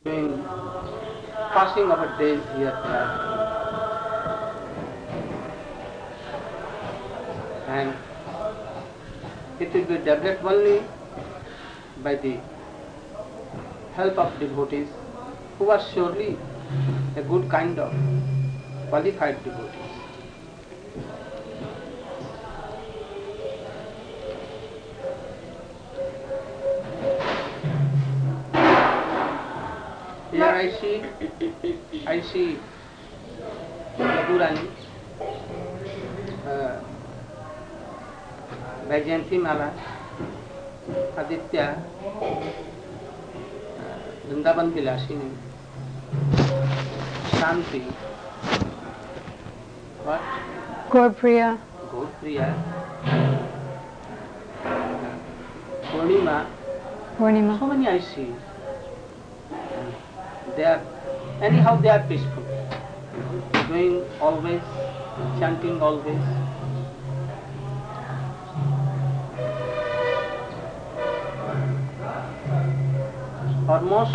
doing passing our days here and it will be developed only by the help of devotees who are surely a good kind of qualified devotees. Here I see Yadurani, Vajayanti Mala, Aditya, Vrindavan Vilasini, Shanti, what? Gaurpriya. Gaurpriya, Purnima. Purnima. So many I see. They are, anyhow they are peaceful, doing always, chanting always. Almost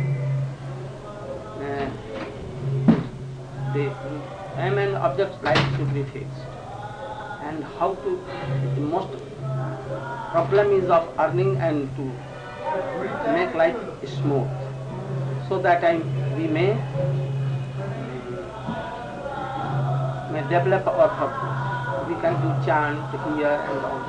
the aim and object life should be fixed. And how to, the most problem is of earning and to make life smooth, so that we may develop our purpose. We can do chant here and all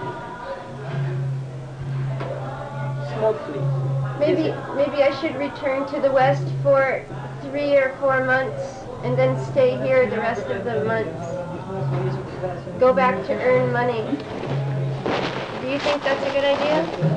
this smoothly. Maybe I should return to the West for 3 or 4 months and then stay here the rest of the months. Go back to earn money. Do you think that's a good idea?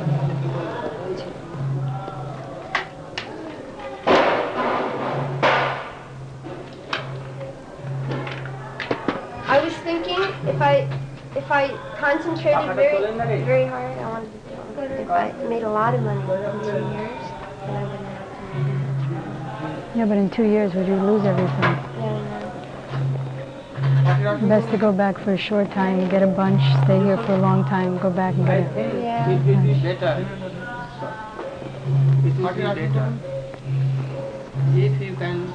I was thinking if I concentrated very hard, I wanted to tell him, if I made a lot of money in 2 years, then I wouldn't have to make it. Yeah, but in 2 years, would you lose everything? Yeah, Best to go back for a short time, get a bunch, stay here for a long time, go back and get I think it will be better. It will be better if you can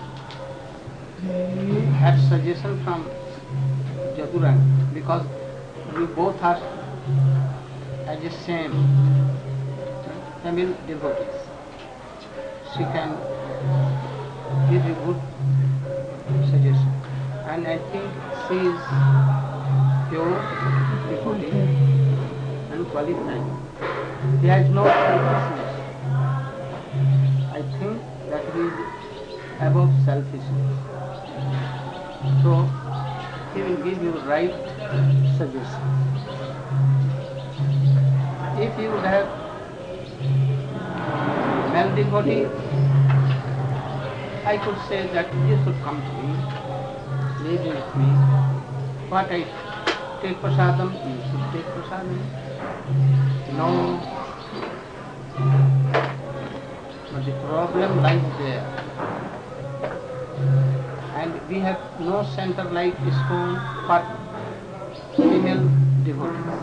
have suggestion from Jadurani, because we both are as the same Tamil devotees. She can give you good suggestion, and I think she is pure devotee and qualified. He has no selfishness. I think that he is above selfishness. So he will give you right suggestion. If you have male devotee, I could say that you should come to me, live with me. What I take prasadam, you should take prasadam. No, but the problem lies there. And we have no center like ISKCON for female devotees.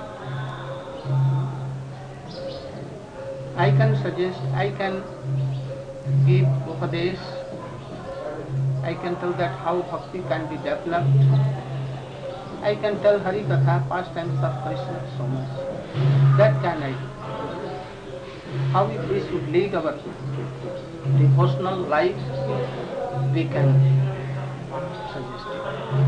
I can suggest, I can give upadesh, I can tell that how bhakti can be developed. I can tell Hari Katha, pastimes of Krishna, so much. That can I do. How we should lead our devotional life, we can suggest it.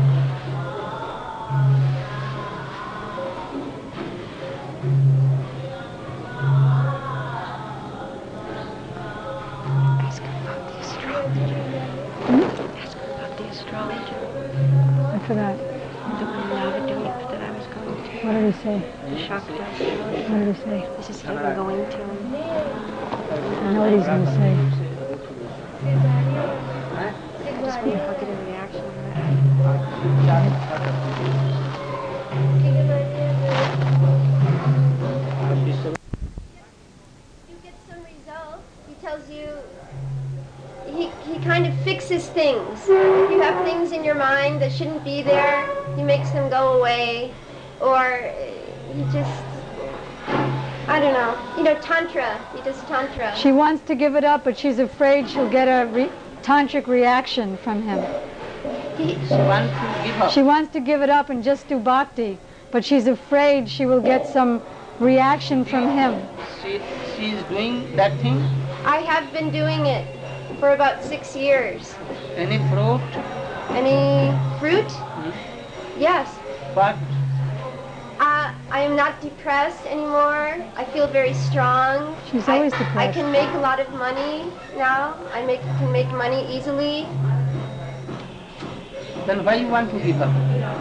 Ask him about the astrologer. Ask him about the astrologer. I forgot. The one Navadvip that I was going to. What did he say? The Shakta astrologer. What did he say? This is heaven going to him. I know what he's going to say. I just wonder how good a reaction that. You get some results. He tells you, he kind of fixes things. If you have things in your mind that shouldn't be there, he makes them go away. Or he just, I don't know. You know, Tantra. He does Tantra. She wants to give it up, but she's afraid she'll get a tantric reaction from him. She wants to give up. She wants to give it up and just do bhakti, but she's afraid she will get some reaction from him. She is doing that thing. I have been doing it for about 6 years. Any fruit? Any fruit? Yes. But I am not depressed anymore. I feel very strong. She's always I depressed. can make a lot of money now. can make money easily. then why you want to give up?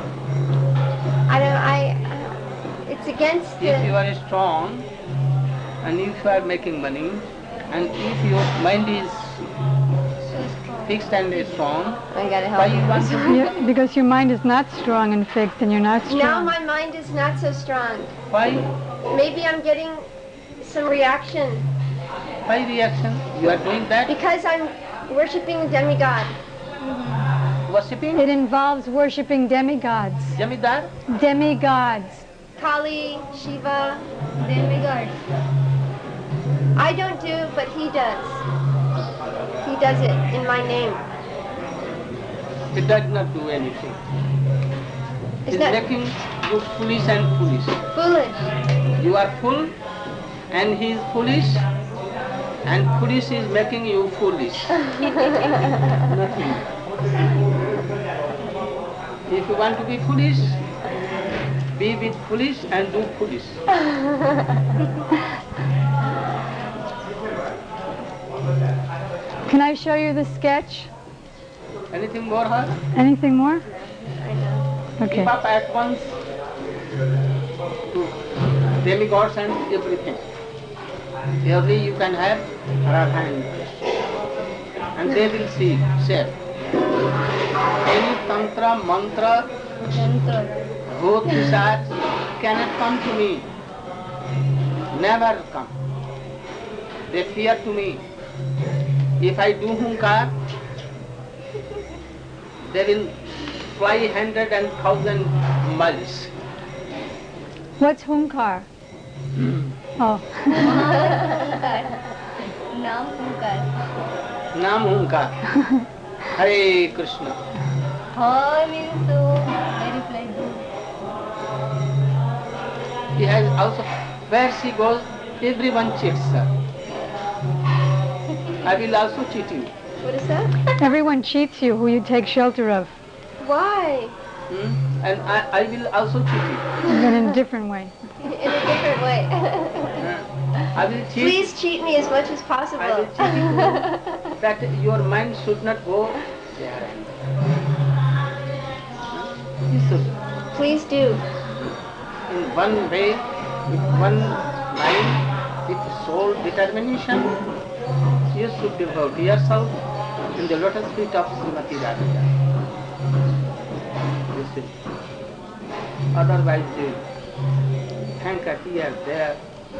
It's against If you the... are strong and if you are making money and if your mind is fixed and strong, I gotta why help you want to give up? Because your mind is not strong and fixed, and you're not strong. Now my mind is not so strong. Why? Maybe I'm getting some reaction Why reaction? You are doing that? because I'm worshiping a demigod. Worshipping? It involves worshiping demigods. Jamidar? Demigods. Kali, Shiva, demigod. I don't do, but he does. He does it in my name. It does not do anything. It's It's not making you foolish and foolish. foolish. You are full and he is foolish and foolish is making you foolish. Nothing. If you want to be foolish, be with foolish and do foolish. Can I show you the sketch? Anything more, her? Anything more? Okay. Give up at once to demigods and everything. Every you can have her hand. And they will see, share. Any tantra, mantra, bhoot, pisach cannot come to me. Never come. They fear to me. If I do hunkar, they will fly 100 and 1,000 miles. What's hunkar? Oh. Naam hunkar. Hare Krishna. He has also, where she goes, everyone cheats her. I will also cheat you. What is that? Everyone cheats you who you take shelter of, Why? And I will also cheat you. but in a different way. In a different way. I will cheat. Please cheat me as much as possible. I will cheat you that your mind should not go there. You should, Please do. in one way, with one mind, with soul determination, you should devote yourself in the lotus feet of Srimati Radhika. You see. Otherwise, thank her here, there.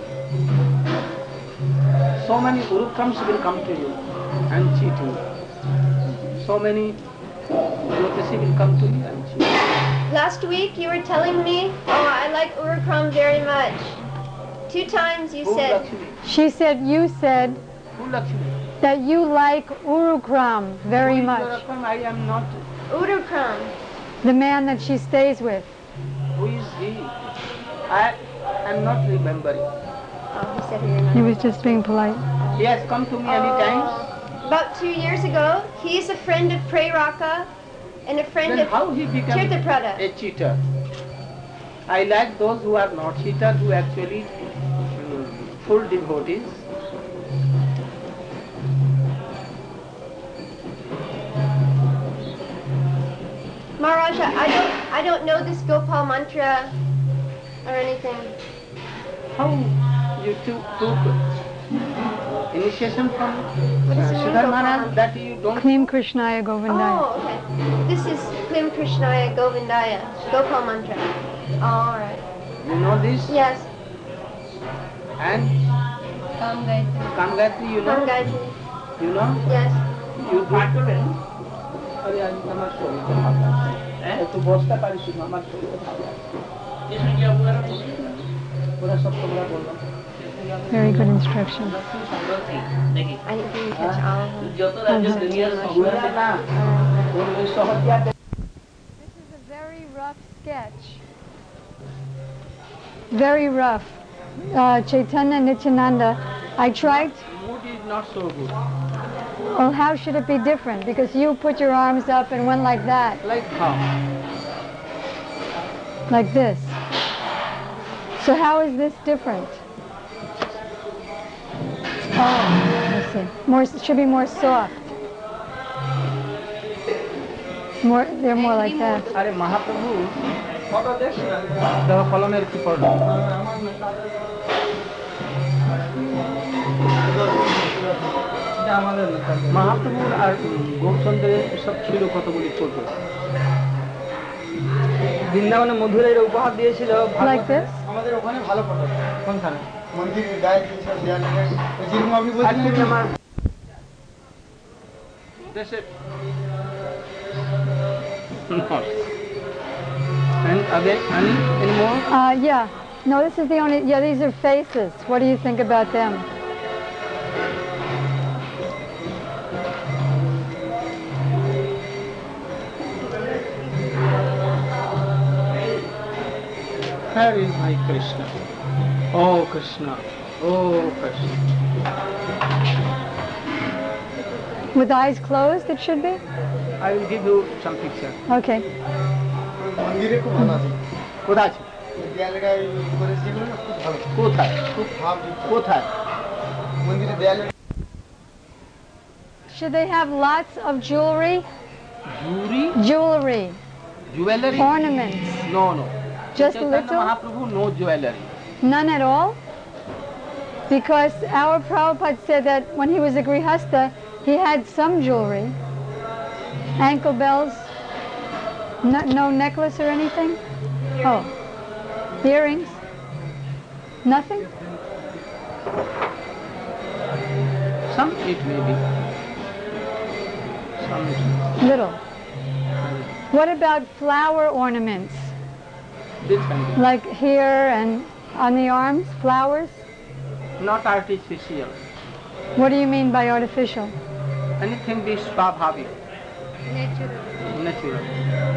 So many urukrams will come to you and cheat you. So many Jyotisi will come to you and cheat you. Last week you were telling me, oh, I like Urukram very much. 2 times you Who said, Lakshmi? She said, you said Who Lakshmi? that you like Urukram very Who is much. Urukkam? I am not. Urukram. The man that she stays with. Who is he? I am not remembering. Oh, he said he remembered. He was just being polite. He has come to me many times. About 2 years ago, he's a friend of Preraka and a friend Then of how he became Tirthaprada. a cheater? I like those who are not cheaters, who actually full devotees. Maharaja, I don't know this Gopal mantra or anything. How you took initiation from What is the name Sridhar of Maharaj Gopal? that you don't? Klim Krishnaya Govindaya. Oh, okay. This is Klim Krishnaya Govindaya, Gopal mantra. Oh, all right. You know this? Yes, And Kamgayatri, you know? Gangayatri. You know? Yes. You do. আরে আজ আমার শরীরটা ভালো আছে একটু বসতে পারিস না আমার শরীরটা ভালো আছে ওরা সব তোমরা বললাম Very good instruction. I didn't catch all of them. This is a very rough sketch. Very rough. Chaitanya Nityananda, I tried. Mood is not so good. Well, how should it be different? Because you put your arms up and went like that, Like how? like this. So how is this different? Oh, I see. More, it should be more soft. More, they're more like that. আরে মহাপ্রভু দেখো কলমের কি পড়লো মহাপ্রভুর আর গৌরচন্দ্রের সব ছিল কতগুলি photo বৃন্দাবনে মধুরের উপহার দিয়েছিল Like this? আমাদের ওখানে ভালো ফটো কোনখানে মন্দিরের গায়ে যেসব দেয়াল যেরকম আপনি বলছিলেন আমার দেশে and again any more Yeah. No, this is the only, yeah, these are faces. What do you think about them? Where is my Krishna? Oh Krishna, oh Krishna. With eyes closed, it should be? I will give you some picture. Okay. মন্দিরে খুব ভালো আছে কোথায় আছে? দেয়ালের গায়ে করে যেগুলো না খুব ভালো কোথায়? খুব ভাব কোথায়? মন্দিরে দেয়ালে Should they have lots of jewelry? Jewelry? Jewelry, Jewelry? ornaments. No, no. Just Chaitanya little? Mahaprabhu, no jewelry. None at all? Because our Prabhupada said that when he was a Grihastha, he had some jewelry. Ankle bells, no necklace or anything? Oh, earrings? Nothing? Some it may be. Some it Little. What about flower ornaments? this kind of. Like here and on the arms, flowers? Not artificial. What do you mean by artificial? Anything be swabhavik. Natural.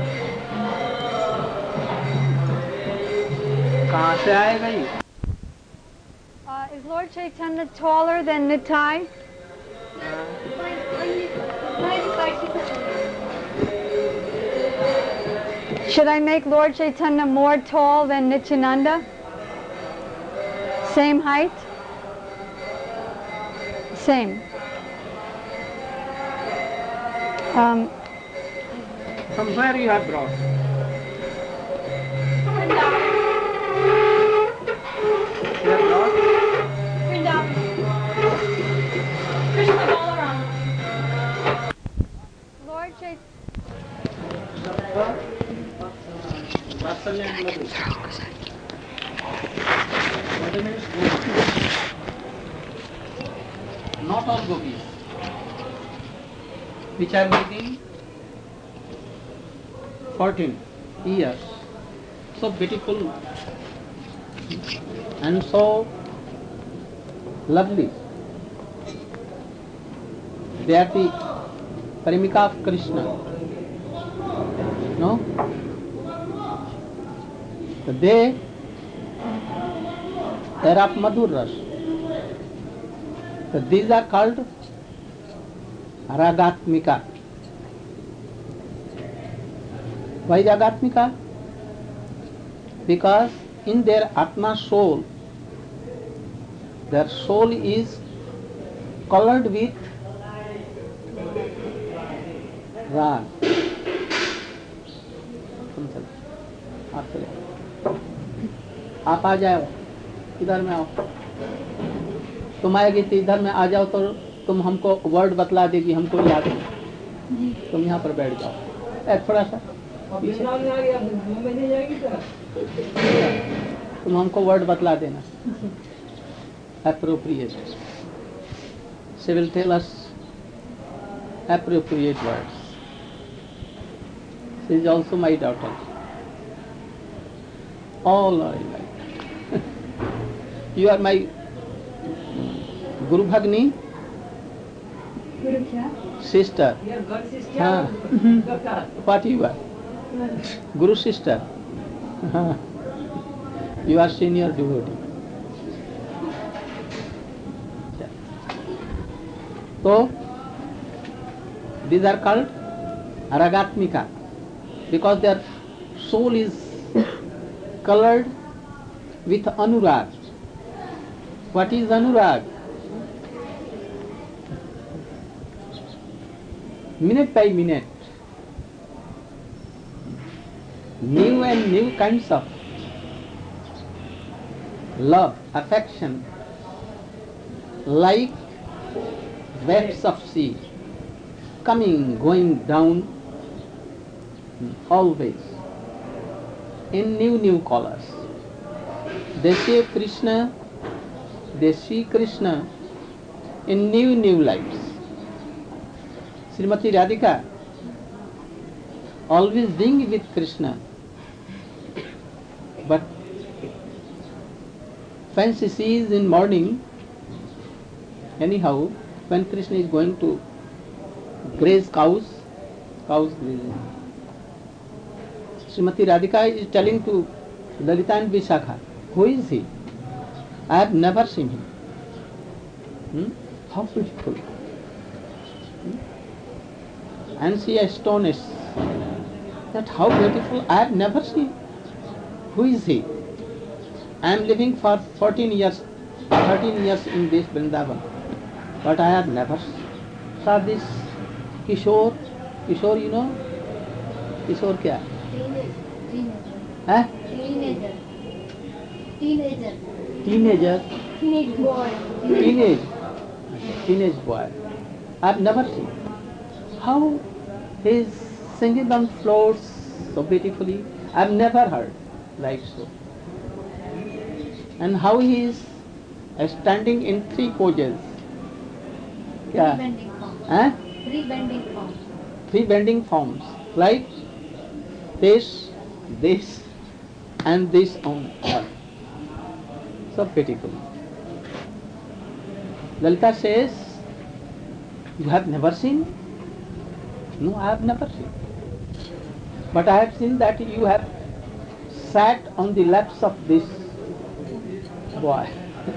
कहाँ से आएगा ये? Is Lord Chaitanya taller than Nitai? Should I make Lord Chaitanya more tall than Nityananda? Same height? Same. From where you have brought? You have brought? Lord Chaitanya. Not all gopis, which are making 14 years, so beautiful and so lovely. They are the Paramika of Krishna. No? So they are of Madhur Ras. So these are called Ragatmika. Why Ragatmika? Because in their Atma soul, their soul is colored with Rag. आप आ जाओ, इधर में आओ, तुम आएगी तो इधर में आ जाओ तो तुम हमको वर्ड बतला देगी, हमको याद है, तुम यहाँ पर बैठ जाओ, थोड़ा सा पीछे, तुम हमको वर्ड बतला देना, appropriate. She will tell us appropriate words. She is also my daughter. All are alike. You are my Guru Bhagni, sister. Huh. What you are? Guru sister. Huh. You are senior devotee. So, these are called Ragatmika because their soul is colored with Anurag. What is Anurag? Minute by minute, new and new kinds of love, affection, like waves of sea, coming, going down, always, in new colors. They see Krishna in new lives. Srimati Radhika always being with Krishna, but when she sees in morning, anyhow, when Krishna is going to graze cows grazing, Srimati Radhika is telling to Lalita and Vishakha, who is he? I have never seen him. How beautiful. And she is astonished that how beautiful, I have never seen. Who is he? I am living for 13 years in this Vrindavan, but I have never saw this Kishore. Kishore, you know? Kishore kya? Teenager. Teenage boy. I have never seen. How he is singing on floors so beautifully. I have never heard like so. And how he is standing in three poses. Yeah. Three bending forms. Like this, and this on earth. So beautiful. Lalita says, you have never seen? No, I have never seen. But I have seen that you have sat on the laps of this boy.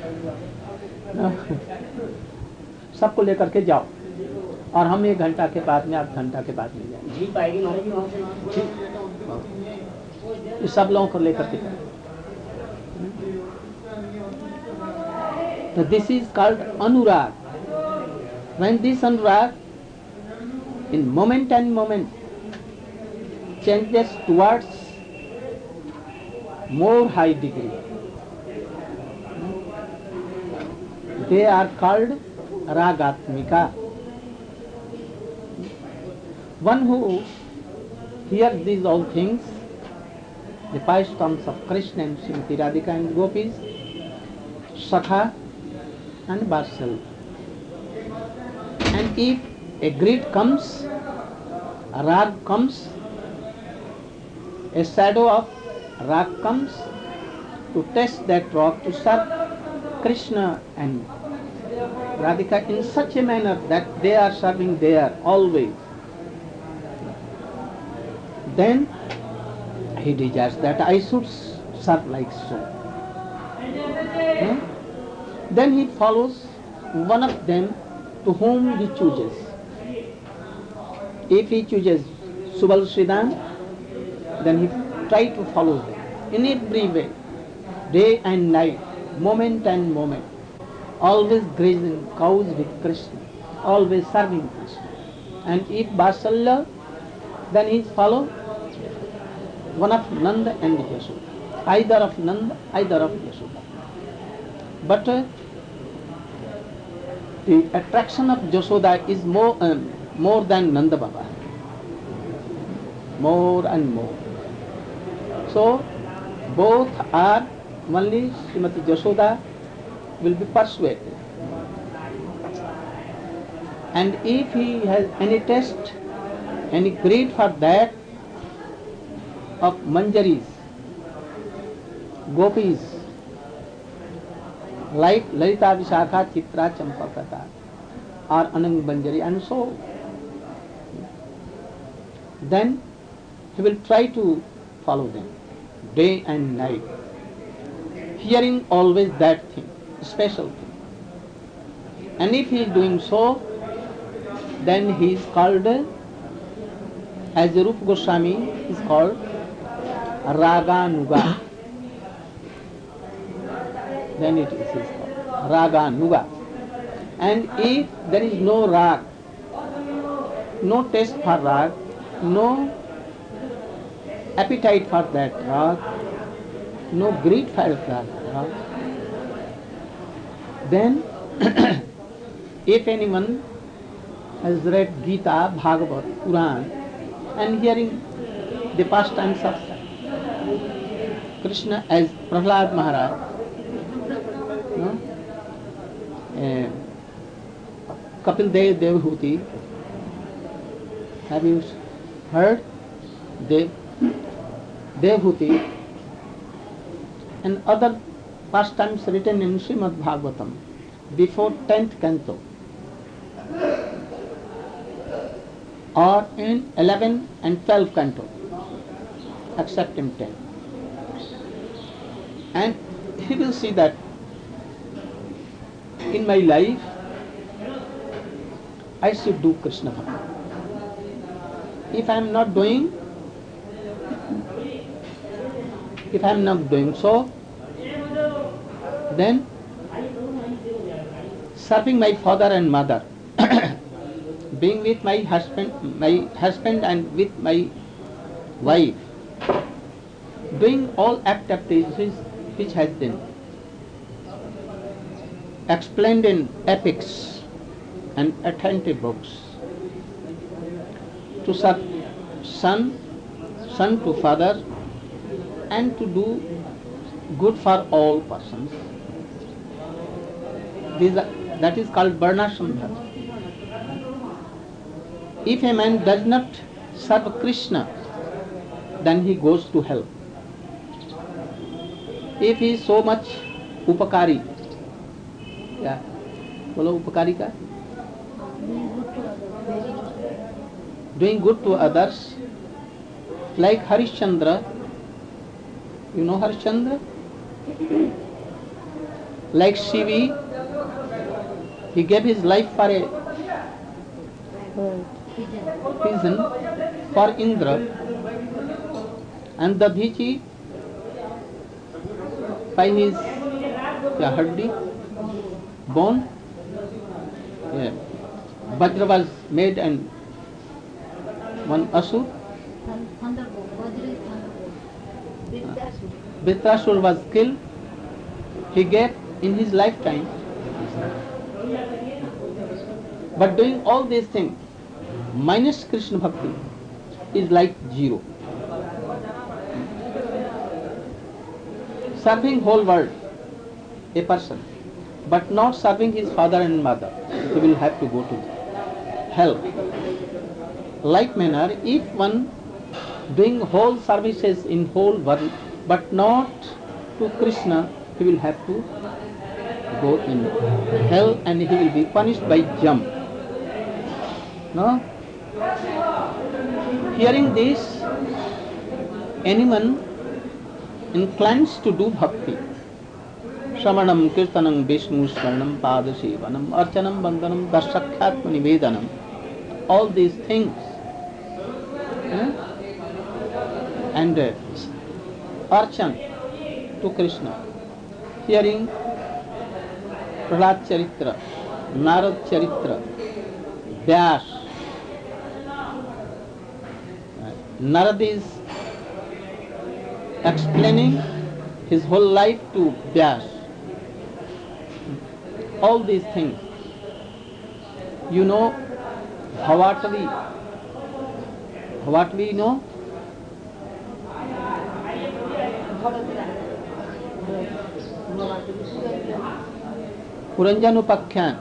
सबको लेकर के जाओ और हम 1 घंटा के बाद में, 8 घंटा के बाद में जाएंगे। जीप आएगी महाराज जी वहाँ से? सब लोगों को लेकर के जाओ। So this is called Anurag. When this Anurag in moment and moment changes towards more high degree, they are called Ragatmika. One who hears these all things, the five terms of Krishna and Srimati Radhika and Gopis, Sakha and Vatsal. And if a greed comes, a rag comes, a shadow of rag comes to test that rock, to serve Krishna and Radhika in such a manner that they are serving there always, then he desires that I should serve like so. Then he follows one of them to whom he chooses. If he chooses Subal Sridham, then he tries to follow them in every way, day and night, moment and moment, always grazing cows with Krishna, always serving Krishna. And if Vatsalya, then he follows one of Nanda and Yashoda, either of Nanda, either of Yashoda. But the attraction of Yashoda is more than Nanda Baba, more and more. So both are, only Srimati Yashoda will be persuaded. And if he has any taste, any greed for that of Manjaris, Gopis, like Lalita Vishakha, Chitra, Champakata, or Anang Banjari, and so. Then he will try to follow them day and night, hearing always that thing, special thing. And if he is doing so, then he is called, as Rupa Goswami is called, Raganuga. Then it is called Raganuga. And if there is no rag, no taste for rag, no appetite for that rag, no greed for that rag, then if anyone has read Gita, Bhagavad, Puran, and hearing the pastimes of Krishna as Prahlad Maharaj, Kapil Dev Devhuti, have you heard? Devhuti and other pastimes written in Srimad Bhagavatam before 10th canto, or in 11 and 12 canto, except in 10. And he will see that in my life I should do Krishna Bhakti. If I am not doing so, then serving my father and mother, being with my husband and with my wife, doing all activities which has been explained in epics and authentic books, to serve son to father, and to do good for all persons. That is called Varnashram Dharma. If a man does not serve Krishna, then he goes to hell. If he is so much upakari, bolo upakari ka? Doing good to others, like Harishchandra. You know Harishchandra? Like Shivi, he gave his life for a reason for Indra, and Dadhichi by his haddi, bone, Vajra was made and one Asur. Vritrasur was killed. He gave in his lifetime. But doing all these things minus Krishna Bhakti is like zero. Serving whole world, a person, but not serving his father and mother, he will have to go to hell. Like manner, if one doing whole services in whole world, but not to Krishna, he will have to go in hell and he will be punished by Jam. No? Hearing this, anyone inclines to do bhakti. Shravanam, Kirtanam, Vishnu, Swarnam, Padasevanam, Archanam, Bandhanam, Darshakhyatma Nivedanam. All these things. And Archan to Krishna. Hearing Prahlad Charitra, Narad Charitra, Vyas. Narad is explaining his whole life to Vyas. All these things. You know Bhavatvi. Bhavatvi, know? Puranjanupakhyan.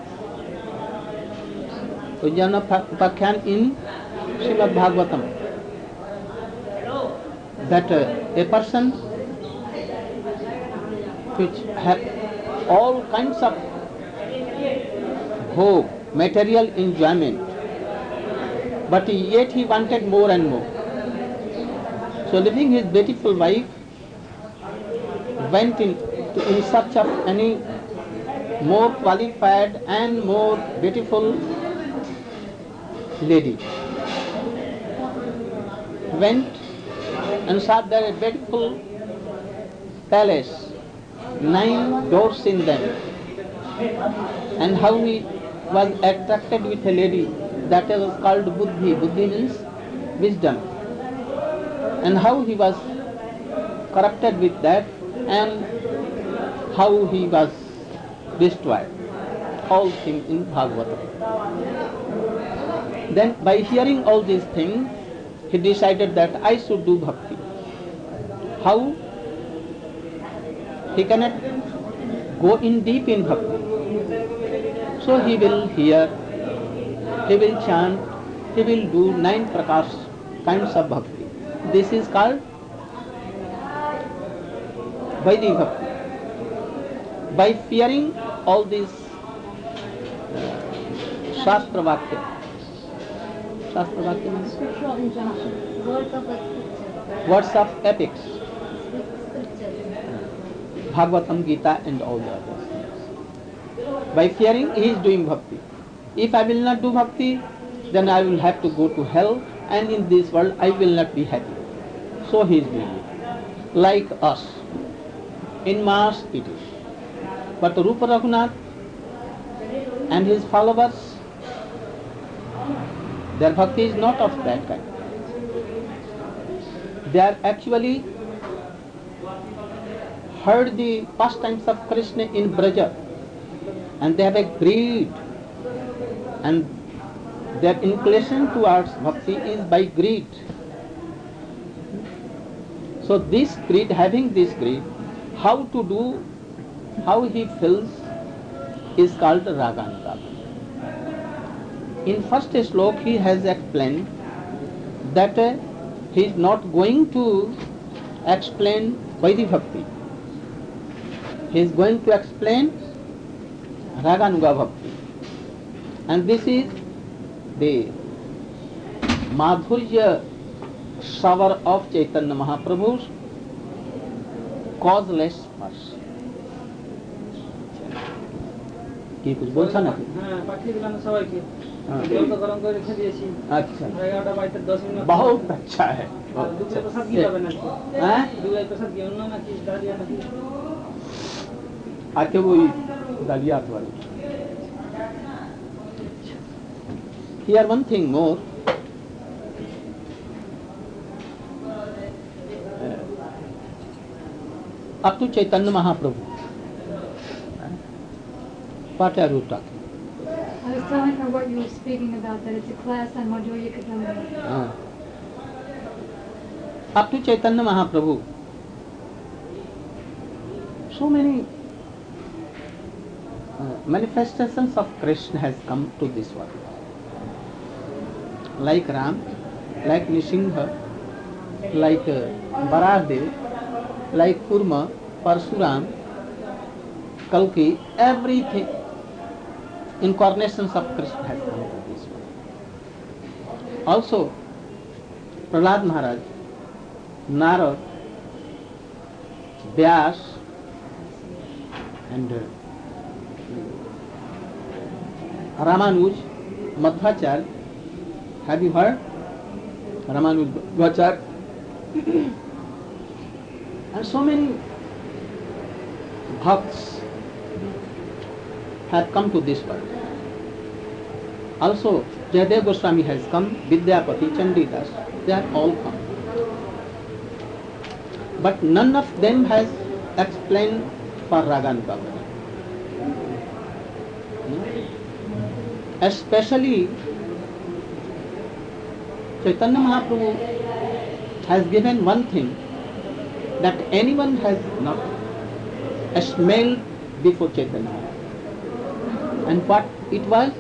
Puranjanupakhyan in Srimad Bhagavatam. That a person which all kinds of bhog, material enjoyment, but yet he wanted more and more. So leaving his beautiful wife, went in search of any more qualified and more beautiful lady. Went and saw there a beautiful palace, 9 doors in them, and how he was attracted with a lady that was called Buddhi. Buddhi means wisdom, and how he was corrupted with that, and how he was destroyed. All things in Bhagavatam. Then by hearing all these things, he decided that I should do bhakti. How? He cannot go in deep in bhakti. So he will hear, he will chant, he will do 9 prakars kinds of bhakti. This is called Vaidhi bhakti. By fearing all these Shastra Vakya. Shastra Vakya means Scriptural injunction. words of epics. Bhagavatam, Gita and all the others. By fearing, he is doing bhakti. If I will not do bhakti, then I will have to go to hell, and in this world I will not be happy. So he is doing it. Like us. In mass it is. But Rupa Raghunath and his followers, their bhakti is not of that kind. They are actually heard the pastimes of Krishna in Braja, and they have a greed, and their inclination towards bhakti is by greed. So this greed, having this greed, how to do, how he feels is called Raganuga. In first slok he has explained that he is not going to explain Vaidhi Bhakti. He is going to explain Raganuga Bhakti. And this is the Madhurya shower of Chaitanya Mahaprabhu's causeless mercy. কি कुछ बोलছা নাকি? হ্যাঁ পাঠিয়ে দিলাম সবাইকে हाँ। জল তো গরম করে রেখে দিয়েছি अच्छा 11টা বাজতে 10 মিনিট बहुत अच्छा है बहुत দুপুরে প্রসাদ কি अच्छा। পাবেন আজকে हैं? দুপুরে প্রসাদ কি অন্য নাকি ডালিয়া নাকি आके वही दलियात वाली Here one thing more. Up to Chaitanya Mahaprabhu. What are you talking? I was telling her what you were speaking about, that it's a class on Madhurya Kadamba. Up to Chaitanya Mahaprabhu, so many manifestations of Krishna has come to this world. Like Ram, like Nisingha, like Baradev, like Kurma, Parsuram, Kalki, everything, incarnations of Krishna has come to this world. Also, Prahlad Maharaj, Narad, Vyas, and Ramanuj, Madhvacharya. Have you heard? Ramanuj Madhvacharya. And so many bhakts have come to this world. Also, Jayadev Goswami has come, Vidyapati, Chandidas, they are all come. But none of them has explained for Raganuga. Especially Chaitanya Mahaprabhu has given one thing that anyone has not smelled before Chaitanya. And what it was?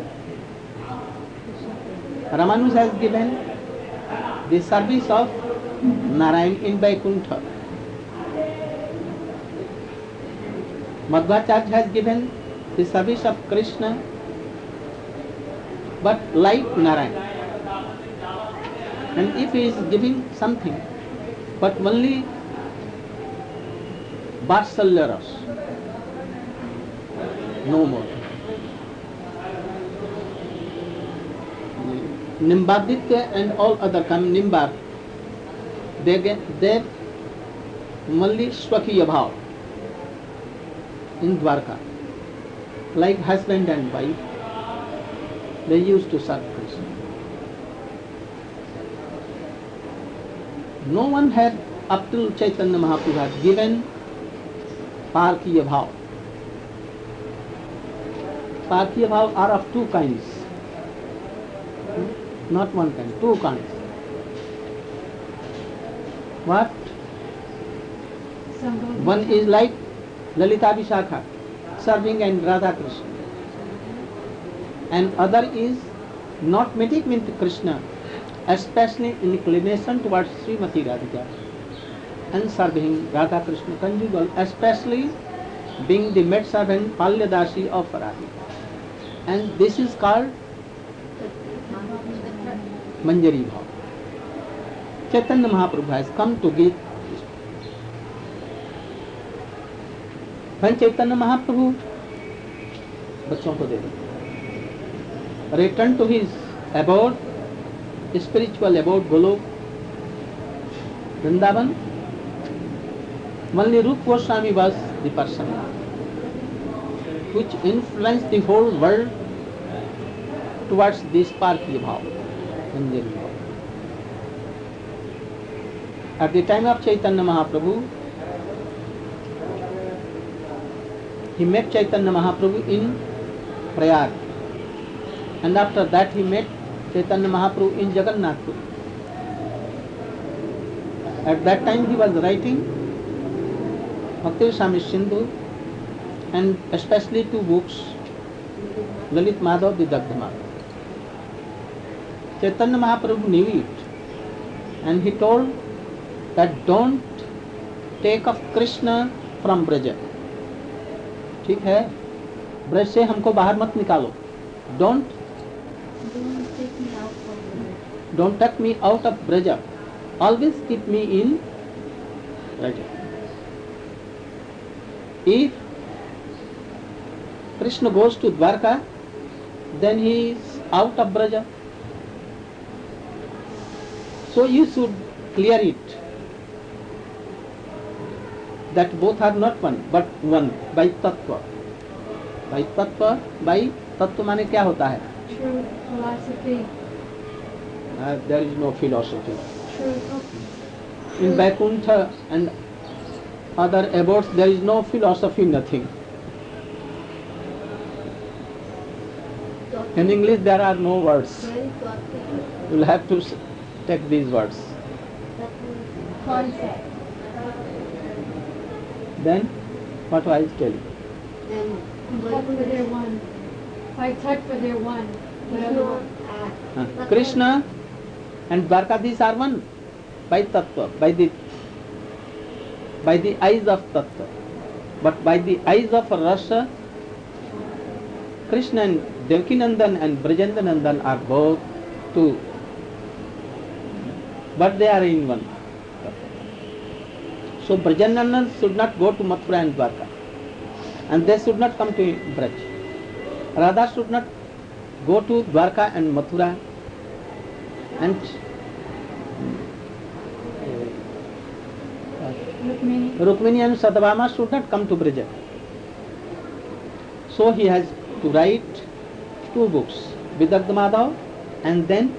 Ramanuj has given the service of Narayan in Vaikuntha. Madhvacharya has given the service of Krishna, but like Narayana. And if he is giving something, but only Vatsalya Ras, no more. Nimbaditya and all other Nimbar, they only Swakiya Bhav in Dwarka, like husband and wife, they used to serve Krishna. No one had up till Chaitanya Mahaprabhu had given Parkiya Bhav. Parkiya Bhav are of two kinds. Not one kind, two kinds. What? One is like Lalita Vishakha, serving and Radha Krishna. And other is not meeting with Krishna, especially inclination towards Srimati Radhika and serving Radha Krishna conjugal, especially being the maid servant Palyadasi of Radhika. And this is called Manjari Bhav. Chaitanya Mahaprabhu has come to give. When Chaitanya Mahaprabhu बच्चों को दे दो, return to his abode, spiritual abode, Golok, Vrindavan, only Rupa Goswami was the person which influenced the whole world towards this Parkiya Bhav, Manjari Bhav. At the time of Chaitanya Mahaprabhu, he met Chaitanya Mahaprabhu in Prayag, and after that he met Chaitanya Mahaprabhu in Jagannath Puri. At that time he was writing Bhakti Swami Sindhu and especially two books, Lalit Madhav, Vidagdha Madhav. Chaitanya Mahaprabhu knew it, and he told that don't take of Krishna from Braja. ठीक है, ब्रज से हमको बाहर मत निकालो. Don't take me out of Braja. Always keep me in Braja. If Krishna goes to Dwarka, then he is out of Braja. So you should clear it, that both are not one, but one by tattva. By tattva, by tattva माने क्या होता है? True philosophy. There is no philosophy. True. In Vaikuntha and other abodes, there is no philosophy, nothing. In English, there are no words. You will have to take these words. Concept. Then, what I tell you? Tattva they're one. By tattva they're one. Whatever. Krishna and Dwarkadhish are one by tattva, by the eyes of tattva. But by the eyes of rasa, Krishna and Devakinandan and Brajendanandan are both two, but they are in one. So Brajendanandan should not go to Mathura and Dwarka, and they should not come to Braj. Radha should not go to Dwarka and Mathura, and Rukmini and Satyabhama should not come to Braja. So he has to write two books, Vidagdha Madhav, and then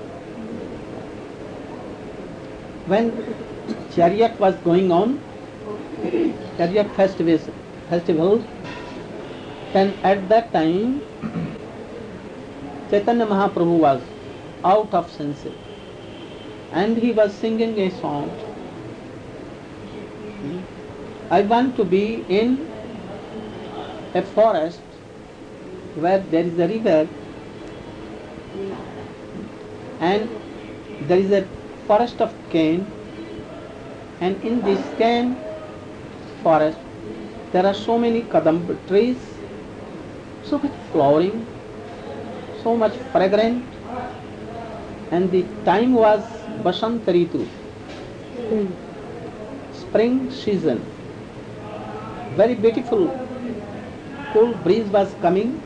when chariot was going on, chariot festival, then at that time Chaitanya Mahaprabhu was out of senses and he was singing a song. I want to be in a forest where there is a river and there is a forest of cane, and in this cane forest There are so many kadamba trees, so much flowering, so much fragrant, and the time was Basant Ritu, spring season. Very beautiful, cool breeze was coming.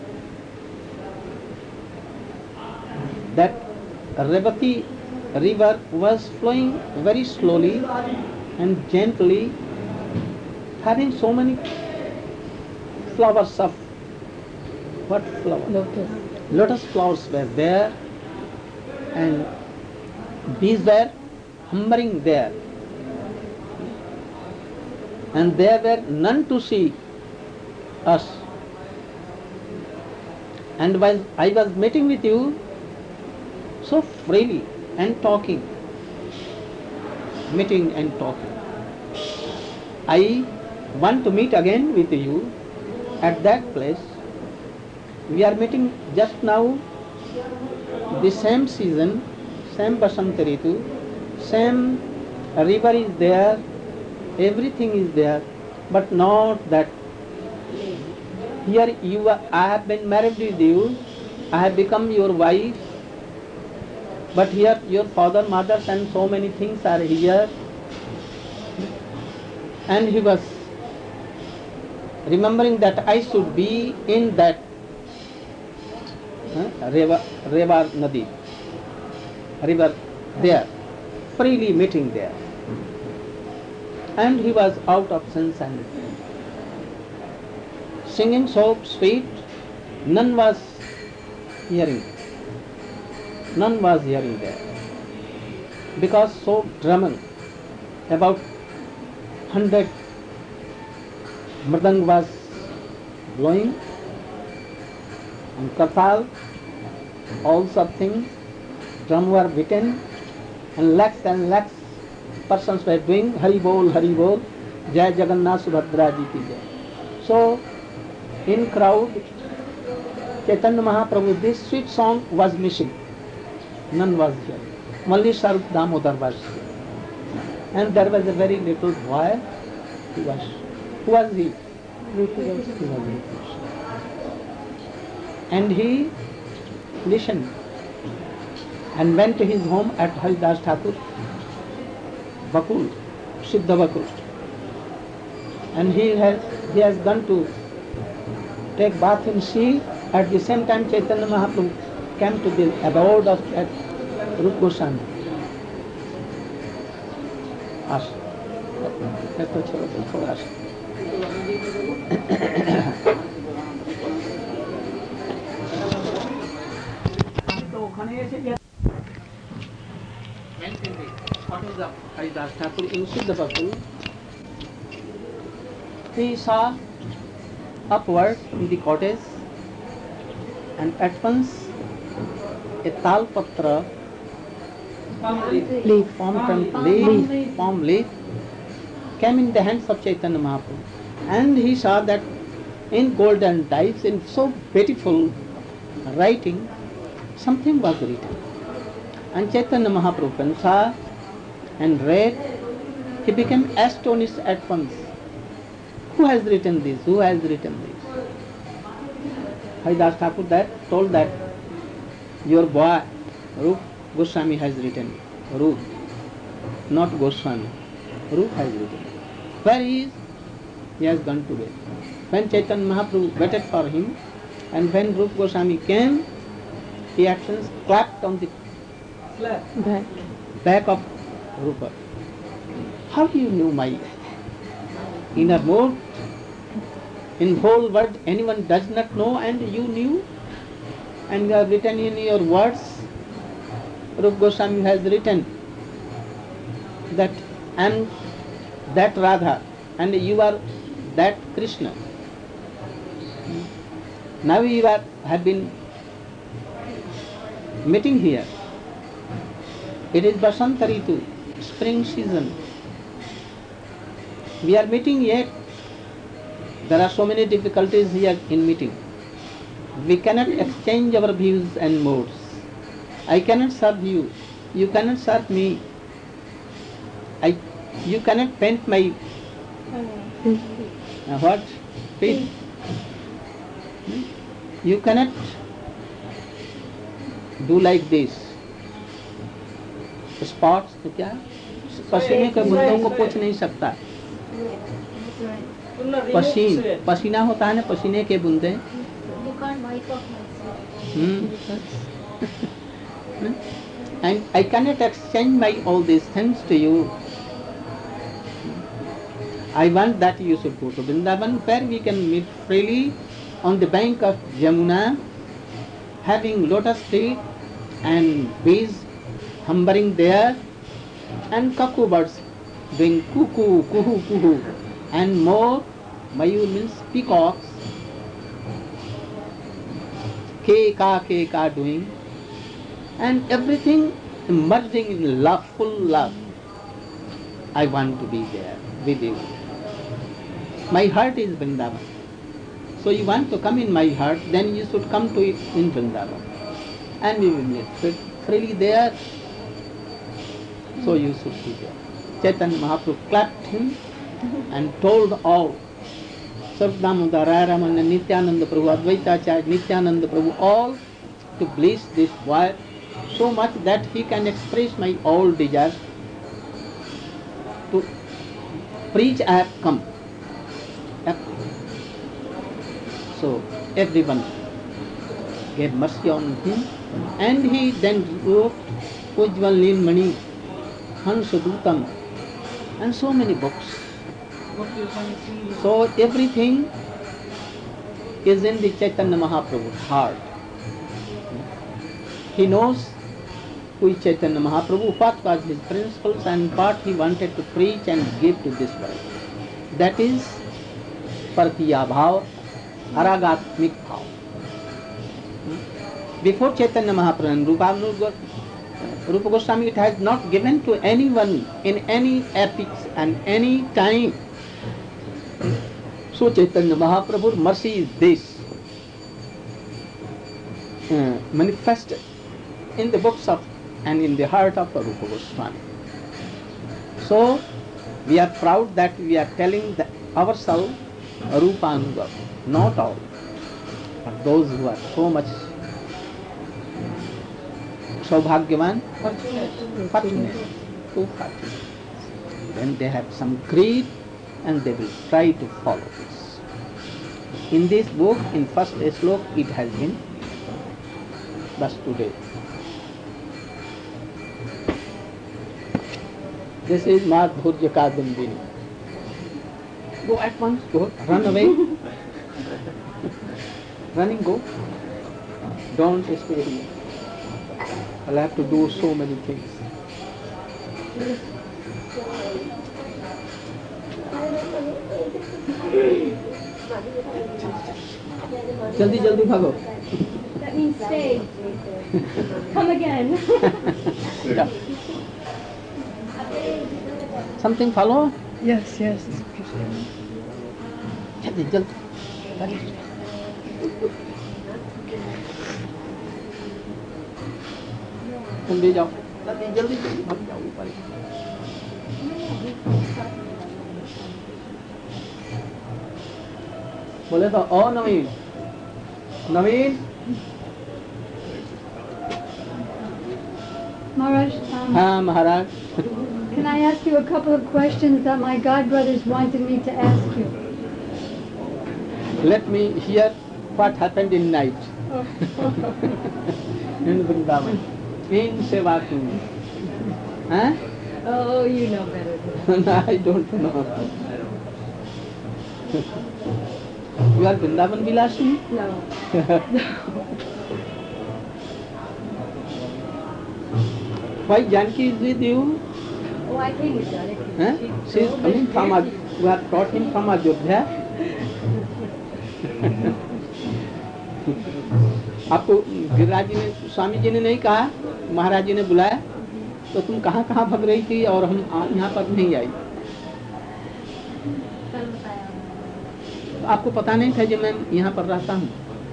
That Revati river was flowing very slowly and gently, having so many flowers of what flower? Lotus flowers were there, and bees were humming there, and there were none to see us. And while I was meeting with you so freely and talking, meeting and talking, I want to meet again with you at that place. We are meeting just now, the same season, same Basant Ritu, same river is there, everything is there, but not that. Here I have been married with you, I have become your wife, but here your father, mothers and so many things are here. And he was remembering that I should be in that Reva Nadi, river there, freely meeting there. And he was out of sense and singing so sweet, none was hearing. None was hearing there. Because so Brahman, about 100 mridang was blowing, and kartal, all such things, drum were beaten, and lakhs persons were doing Hari Bol, Jai Jagannath Subhadra Ji ki Jai. So, in crowd, Chaitanya Mahaprabhu, this sweet song was missing. None was here. Only Sarup Damodar was here. And there was a very little boy. Who was he? He was Rupa. And he listened and went to his home at Haridas Thakur, Bakul, Siddha Bakul. And he has gone to take bath in sea. At the same time, Chaitanya Mahaprabhu came to the abode of that Rupa Goswami. Haridas Thakur in Siddha Bakul, he saw upward in the cottage, and at once a talpatra, palm leaf, came in the hands of Chaitanya Mahaprabhu. And he saw that in golden types, in so beautiful writing, something was written. And Chaitanya Mahaprabhu saw and read, he became astonished at once. Who has written this? Who has written this? Haridas Thakur told that your boy, Rup Goswami has written it. Rup, not Goswami. Rup has written it. Where he is? He has gone to bed. When Chaitanya Mahaprabhu waited for him, and when Rup Goswami came, he at once clapped on the back of Rupa. How you knew my inner mood? In whole world anyone does not know, and you knew, and you have written in your words. Rupa Goswami has written that I am that Radha and you are that Krishna. Now you have been meeting here. It is Basant Ritu, spring season. We are meeting yet. There are so many difficulties here in meeting. We cannot exchange our views and moods. I cannot serve you. You cannot serve me. You cannot paint my what? feet. You cannot do like this. Spots तो क्या पसीने के बूंदों को पोंछ नहीं सकता. पसीना होता है ना, पसीने के बूंदे. And I cannot exchange my all these things to you. I want that you should go to Vrindavan, where we can meet freely on the bank of Yamuna, having lotus feet and bees humbling there, and cuckoo birds doing cuckoo, kuhu, kuhu, and more. Mayur means peacocks, ke ka doing, and everything merging in love, full love. I want to be there with you. My heart is Vrindavan. So you want to come in my heart, then you should come to it in Vrindavan. And we will meet freely there. So you should be there. Chaitanya Mahaprabhu clapped him and told all. Sarvadamodar, Raman, Nityananda Prabhu, Advaita Acharya, Nityananda Prabhu, all to bless this boy so much that he can express my all desires. To preach I have come. So everyone gave mercy on him, and he then wrote Ujjwal Nilmani, Hansadutam, and so many books. So everything is in the Chaitanya Mahaprabhu's heart. He knows who is Chaitanya Mahaprabhu, what was his principles and what he wanted to preach and give to this world. That is Partiya Bhav, Aragatmik Bhav. Before Chaitanya Mahaprabhu and Rupa Goswami, it has not given to anyone in any epochs and any time. So Chaitanya Mahaprabhu's mercy is this, manifested in the books of and in the heart of Rupa Goswami. So we are proud that we are telling ourselves Rupa Anubhav, not all, but those who are so much Saubhagyavan, fortunate, too fortunate. Then they have some creed and they will try to follow this. In this book, in first slok, it has been thus today. This is Madhurya Kadambini. Go at once, go, run away. Running, go. Don't stay here. I'll have to do so many things. Jaldi jaldi bhago. That means stay. Come again. Yeah. Something follow? Yes, yes. Jaldi jaldi. तुम ले जाओ जल्दी जल्दी भाग जाओ ऊपर बोले तो ओ नवीन नवीन Maharaj, हाँ महाराज can I ask you a couple of questions that my godbrothers wanted me to ask you? Let me hear what happened in night in Vrindavan. In Sevatu. Huh? Oh, you know better than I don't know. You are Vrindavan Vilasi? No. Why Janki is with you? Oh, I came with Janaki. Huh? She is coming from you have brought him from Ayodhya. आपको गिरिराज जी ने स्वामी जी ने नहीं कहा, महाराज जी ने बुलाया तो तुम कहाँ कहाँ भाग रही थी और हम यहाँ पर नहीं आई। तो आपको पता नहीं था कि मैं यहाँ पर रहता हूँ?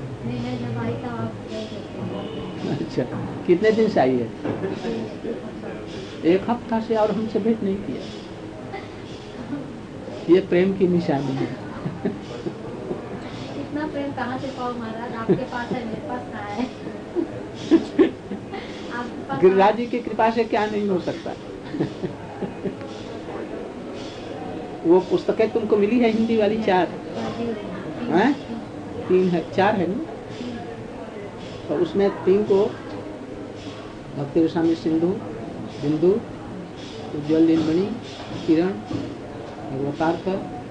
अच्छा, कितने दिन से आई है? एक हफ्ता से, और हमसे भेंट नहीं किया। ये प्रेम की निशानी है। बताओ महाराज, आपके पास है, मेरे पास कहाँ है? आपके पास गिरिराज जी की कृपा से क्या नहीं हो सकता। वो पुस्तकें तुमको मिली है हिंदी वाली 4 हैं? 3 है, 4 है ना? तो उसमें 3 को भक्ति रसामृत सिंधु, बिंदु, उज्ज्वल नीलमणि, किरण, भगवतार्थ,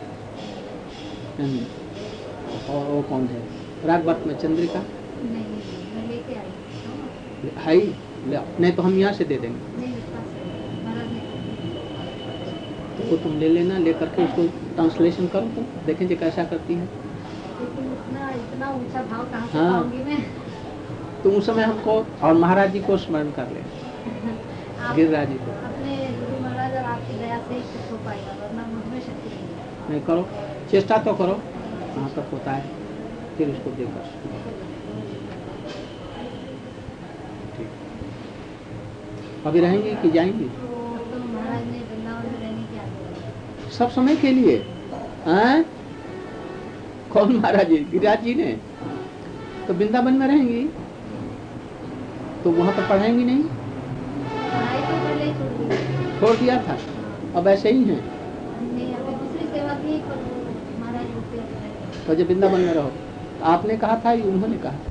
और वो कौन है, रागवत में चंद्रिका नहीं, मैं लेके आई। है ही? नहीं तो हम यहाँ से दे देंगे। नहीं, मेरे पास है, महाराज ने। तो वो तुम ले लेना, लेकर के उसको ट्रांसलेशन करो, तुम देखेंगे कैसा करती है। लेकिन इतना ऊंचा भाव कहाँ से हाँ। पाऊंगी मैं? तो उस समय हमको और महाराज जी को स्मरण कर ले, आप गिरिराज जी को। अपने गुरु महाराज और आपकी दया से ही कुछ हो पाएगा, वरना मुझमें शक्ति नहीं है। नहीं करो, चेष्टा तो करो, कहाँ तक होता है, फिर उसको देकर। ठीक, अभी रहेंगे कि जाएंगे? तो महाराज ने वृंदावन में रहने की आज्ञा दी। सब समय के लिए हैं? कौन महाराज जी? गिरिराज जी ने तो वृंदावन में रहेंगी, तो वहां पर पढ़ाएंगी नहीं? पढ़ाई तो पहले ही छोड़ दी। छोड़ दिया था, अब ऐसे ही हैं। नहीं, अभी दूसरी सेवा की, पर महाराज रुके। तो जब वृंदावन में रहो, आपने कहा था या उन्होंने कहा था?